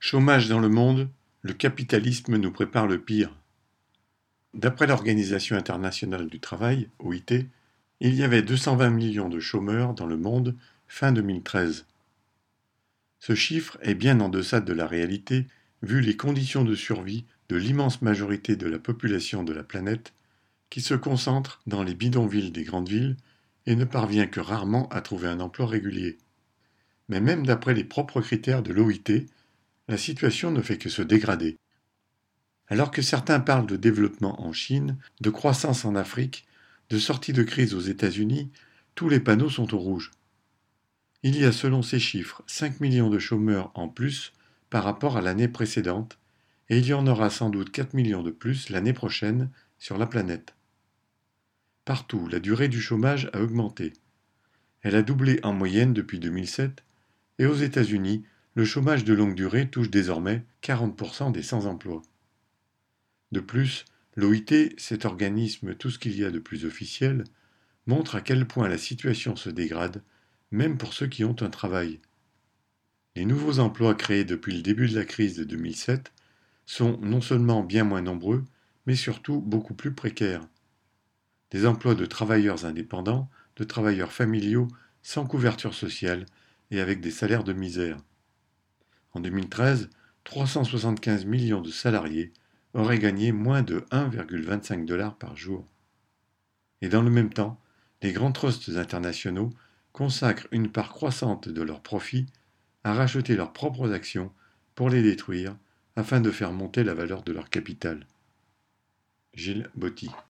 Chômage dans le monde, le capitalisme nous prépare le pire. D'après l'Organisation internationale du travail, OIT, il y avait 220 millions de chômeurs dans le monde fin 2013. Ce chiffre est bien en deçà de la réalité vu les conditions de survie de l'immense majorité de la population de la planète qui se concentre dans les bidonvilles des grandes villes et ne parvient que rarement à trouver un emploi régulier. Mais même d'après les propres critères de l'OIT, la situation ne fait que se dégrader. Alors que certains parlent de développement en Chine, de croissance en Afrique, de sortie de crise aux États-Unis, tous les panneaux sont au rouge. Il y a selon ces chiffres 5 millions de chômeurs en plus par rapport à l'année précédente, et il y en aura sans doute 4 millions de plus l'année prochaine sur la planète. Partout, la durée du chômage a augmenté. Elle a doublé en moyenne depuis 2007, et aux États-Unis, le chômage de longue durée touche désormais 40% des sans-emploi. De plus, l'OIT, cet organisme tout ce qu'il y a de plus officiel, montre à quel point la situation se dégrade, même pour ceux qui ont un travail. Les nouveaux emplois créés depuis le début de la crise de 2007 sont non seulement bien moins nombreux, mais surtout beaucoup plus précaires. Des emplois de travailleurs indépendants, de travailleurs familiaux, sans couverture sociale et avec des salaires de misère. En 2013, 375 millions de salariés auraient gagné moins de 1,25 $ par jour. Et dans le même temps, les grands trusts internationaux consacrent une part croissante de leurs profits à racheter leurs propres actions pour les détruire afin de faire monter la valeur de leur capital. Gilles Botti.